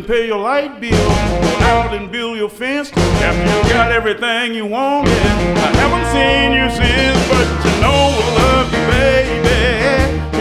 pay your light bill, go out and build your fence after you got everything you wanted. I haven't seen you since, but you know I love you, baby.